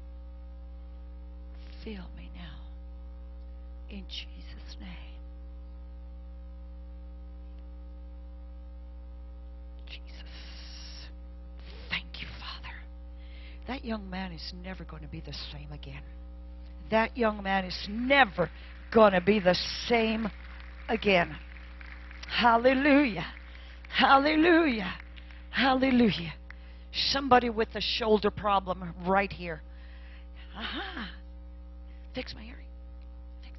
Fill me now. In Jesus' name. Jesus. Thank you, Father. That young man is never going to be the same again. That young man is never going to be the same again. Hallelujah. Hallelujah. Hallelujah. Somebody with a shoulder problem right here. Aha. Fix my hearing. Fix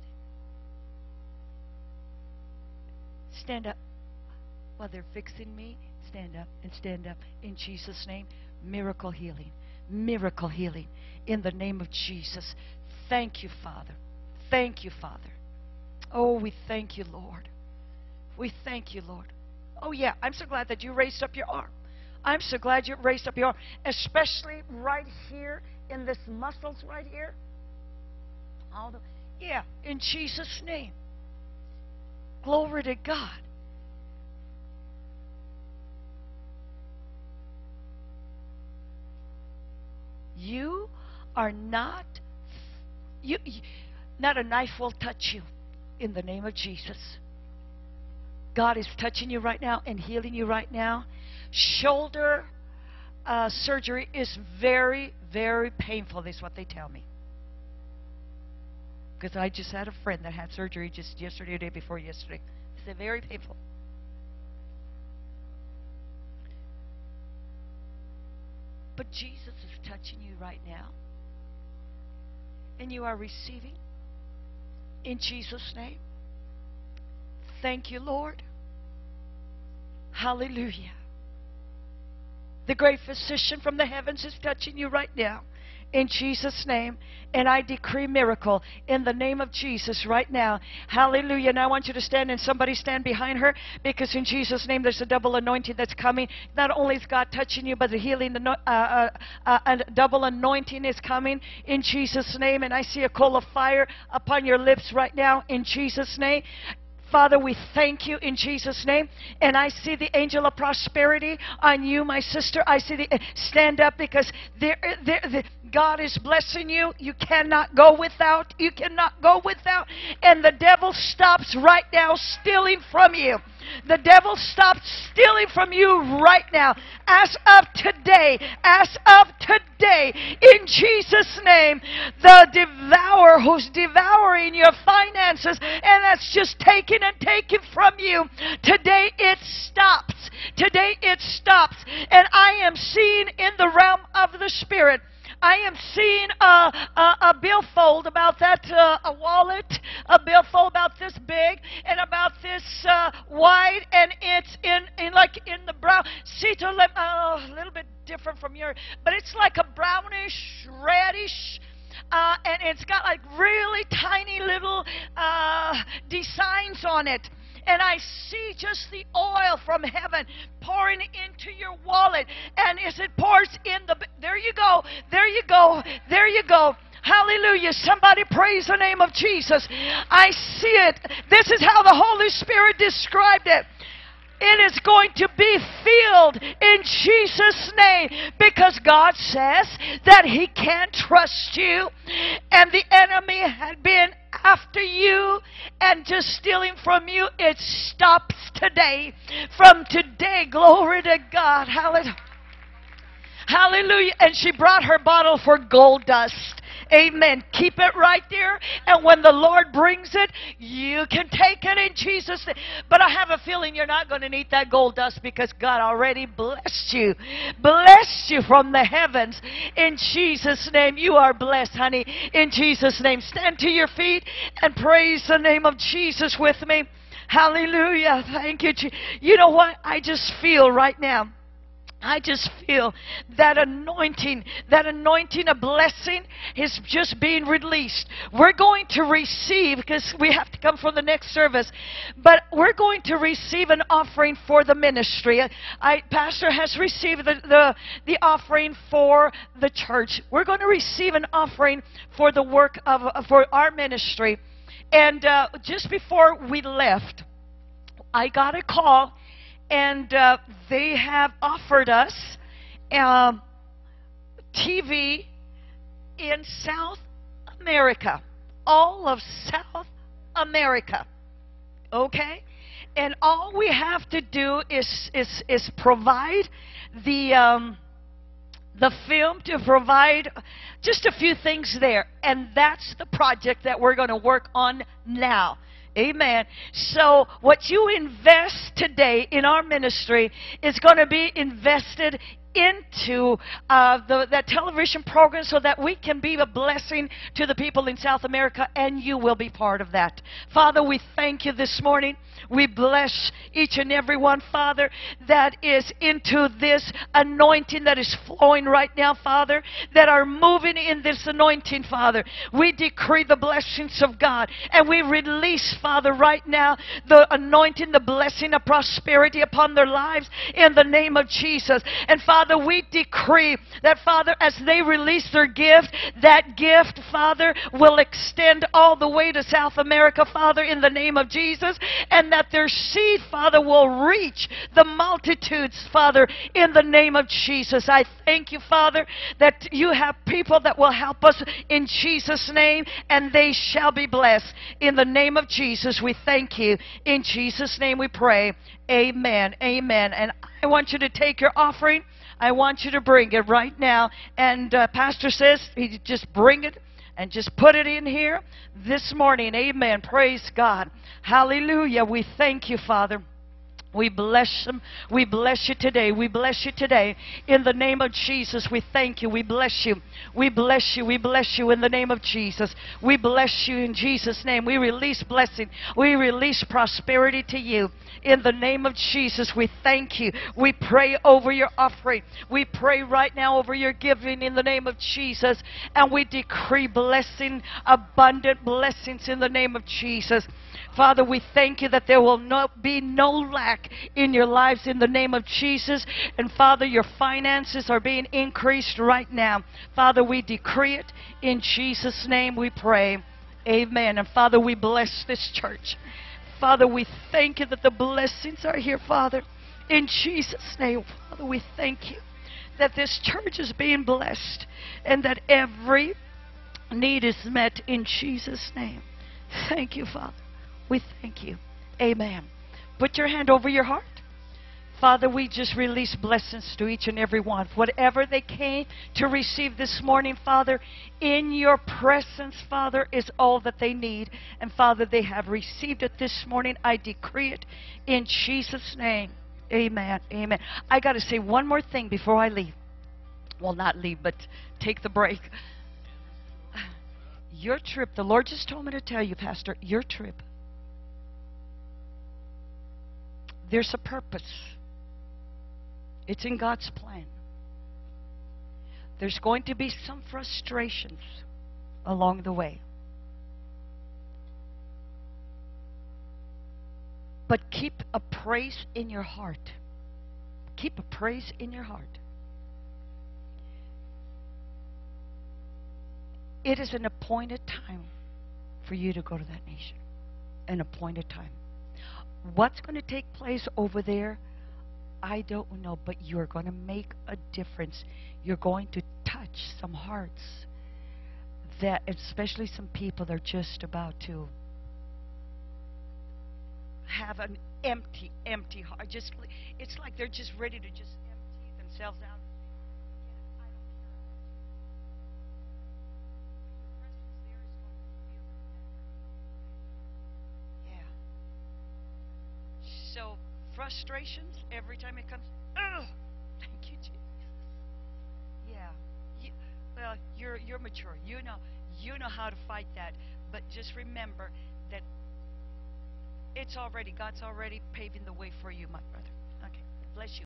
it. Stand up. While they're fixing me, stand up and stand up in Jesus' name. Miracle healing. Miracle healing. In the name of Jesus. Thank you, Father. Thank you, Father. Oh, we thank you, Lord. We thank you, Lord. Oh, yeah. I'm so glad that you raised up your arm. I'm so glad you raised up your arm, especially right here in this muscles right here. All the, Yeah, in Jesus' name. Glory to God. You are not, you, you, not a knife will touch you in the name of Jesus. God is touching you right now and healing you right now. Shoulder uh, surgery is very, very painful, is what they tell me. Because I just had a friend that had surgery just yesterday or day before yesterday. They said very painful. But Jesus is touching you right now. And you are receiving in Jesus' name. Thank you, Lord. Hallelujah. The great physician from the heavens is touching you right now. In Jesus' name. And I decree miracle in the name of Jesus right now. Hallelujah. And I want you to stand and somebody stand behind her, because in Jesus' name there's a double anointing that's coming. Not only is God touching you, but the healing, the uh, uh, uh, a double anointing is coming in Jesus' name. And I see a coal of fire upon your lips right now in Jesus' name. Father, we thank you in Jesus' name. And I see the angel of prosperity on you, my sister. I see the stand up, because there, there, the, God is blessing you. You cannot go without. You cannot go without. And the devil stops right now stealing from you. The devil stops stealing from you right now. As of today, as of today, in Jesus' name, the devourer who's devouring your finances and that's just taking and taking from you, today it stops. Today it stops. And I am seeing in the realm of the Spirit, I am seeing a, a, a billfold about that, uh, a wallet, a billfold about this big and about this uh, wide, and it's in, in like in the brown. See, to let, uh, a little bit different from your, but it's like a brownish, reddish. Uh, and it's got like really tiny little uh, designs on it. And I see just the oil from heaven pouring into your wallet. And as it pours in the... There you go. There you go. There you go. Hallelujah. Somebody praise the name of Jesus. I see it. This is how the Holy Spirit described it. It is going to be filled in Jesus' name, because God says that He can't trust you, and the enemy had been after you and just stealing from you. It stops today. From today, glory to God. Hallelujah. Hallelujah. And she brought her bottle for gold dust. Amen. Keep it right there. And when the Lord brings it, you can take it in Jesus' name. But I have a feeling you're not going to need that gold dust, because God already blessed you. Blessed you from the heavens. In Jesus' name. You are blessed, honey. In Jesus' name. Stand to your feet and praise the name of Jesus with me. Hallelujah. Thank you, Jesus. You know what? I just feel right now. I just feel that anointing, that anointing, a blessing is just being released. We're going to receive, because we have to come for the next service, but we're going to receive an offering for the ministry. I, Pastor has received the, the, the offering for the church. We're going to receive an offering for the work of, for our ministry. And uh, just before we left, I got a call. And uh, they have offered us uh, T V in South America. All of South America. Okay? And all we have to do is, is, is provide the, um, the film, to provide just a few things there. And that's the project that we're going to work on now. Amen. So what you invest today in our ministry is going to be invested into uh, the, that television program, so that we can be a blessing to the people in South America, and you will be part of that. Father, we thank you this morning. We bless each and every one, Father, that is into this anointing that is flowing right now, Father, that are moving in this anointing, Father. We decree the blessings of God, and we release, Father, right now, the anointing, the blessing of prosperity upon their lives in the name of Jesus. And Father, Father, we decree that, Father, as they release their gift, that gift, Father, will extend all the way to South America, Father, in the name of Jesus, and that their seed, Father, will reach the multitudes, Father, in the name of Jesus. I thank you, Father, that you have people that will help us in Jesus' name, and they shall be blessed. In the name of Jesus, we thank you. In Jesus' name we pray. Amen. Amen. And I want you to take your offering. I want you to bring it right now. And uh, Pastor says, he just bring it and just put it in here this morning. Amen. Praise God. Hallelujah. We thank you, Father. We bless them. We bless you today. We bless you today. In the name of Jesus, we thank you. We bless you. We bless you. We bless you in the name of Jesus. We bless you in Jesus' name. We release blessing. We release prosperity to you. In the name of Jesus, we thank you. We pray over your offering. We pray right now over your giving in the name of Jesus. And we decree blessing, abundant blessings in the name of Jesus. Father, we thank you that there will not be no lack in your lives in the name of Jesus. And Father, your finances are being increased right now. Father, we decree it. In Jesus' name we pray. Amen. And Father, we bless this church. Father, we thank you that the blessings are here, Father. In Jesus' name, Father, we thank you that this church is being blessed and that every need is met in Jesus' name. Thank you, Father. We thank you. Amen. Put your hand over your heart. Father, we just release blessings to each and every one. Whatever they came to receive this morning, Father, in your presence, Father, is all that they need. And Father, they have received it this morning. I decree it in Jesus' name. Amen. Amen. I got to say one more thing before I leave. Well, not leave, but take the break. Your trip, the Lord just told me to tell you, Pastor, your trip, there's a purpose. It's in God's plan. There's going to be some frustrations along the way. But keep a praise in your heart. Keep a praise in your heart. It is an appointed time for you to go to that nation. An appointed time. What's going to take place over there, I don't know, but you're going to make a difference. You're going to touch some hearts that, especially some people that are just about to have an empty, empty heart. Just, it's like they're just ready to just empty themselves out. So, frustrations, every time it comes, oh, thank you, Jesus. Yeah. You, well, you're, you're mature. You know, you know how to fight that. But just remember that it's already, God's already paving the way for you, my brother. Okay. Bless you.